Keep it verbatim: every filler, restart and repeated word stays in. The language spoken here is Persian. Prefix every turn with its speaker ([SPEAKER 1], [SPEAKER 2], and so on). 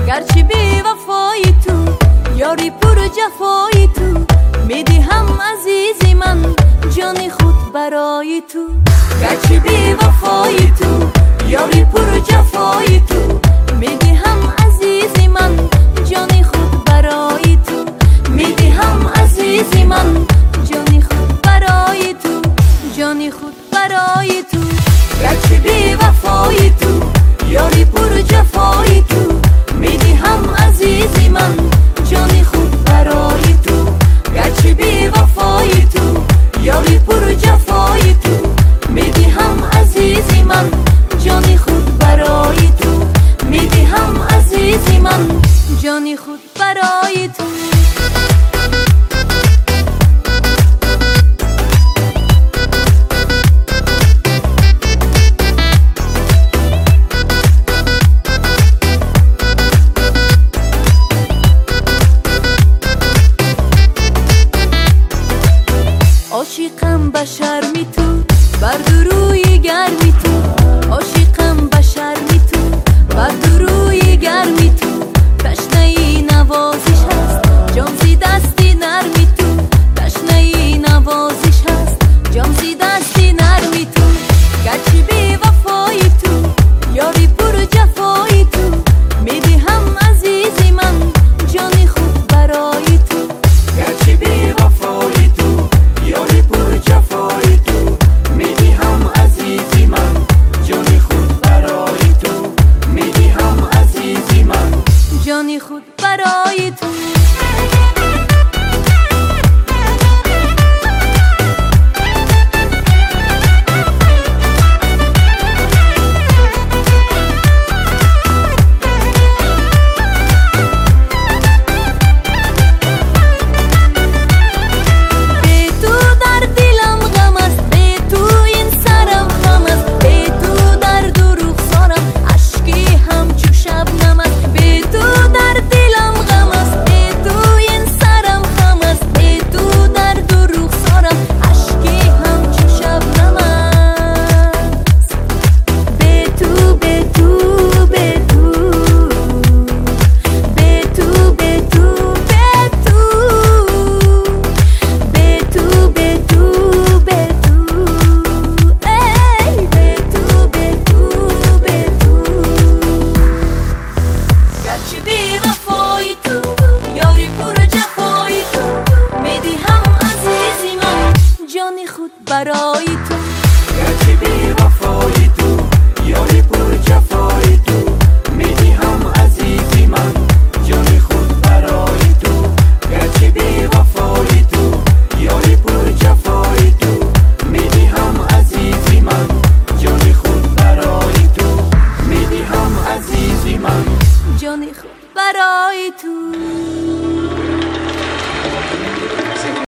[SPEAKER 1] گرچه بی وفایی تو، یاری پر جفایی تو، میدی هم عزیزی من جان خود برای تو. گرچه بی وفایی تو، یاری پر جفایی تو، میدی هم عزیزی من جان خود برای تو، میدی هم عزیزی من جان خود برای تو، جان خود برای تو. گرچه بی وفایی تو، یاری پر جفایی تو، میدی هم عزیزی من جان خود برای تو. گرچه بی وفایی تو، یاری پر جفایی تو، میدی هم عزیزی من جان خود برای تو، میدی هم عزیزی من جان خود برای تو. عاشقم بشر می تو، بر روی گرمی تو، عاشقم بشر می تو، بر روی گرمی تو، تشنه نوازش هست جام زی دستی نرمی تو، تشنه نوازش هست جام زی دستی نرمی تو. گرچه بی وفایی تو، یاری پر جفایی تو، میدی هم عزیزی من جان خود برای تو. گرچه بی وفایی تو، یاری پر جفایی تو، میدی هم عزیزی من جان خود برای تو، میدی هم عزیزی من جان خود برای تو. برای تو.
[SPEAKER 2] گرچه بی وفایی تو، یاری پر جفایی تو، میدی هم عزیزی من جان خود برای تو. گرچه بی وفایی تو، یاری پر جفایی تو، میدی هم عزیزی من جان خود برای تو، میدی هم عزیزی من
[SPEAKER 1] جان خود برای تو.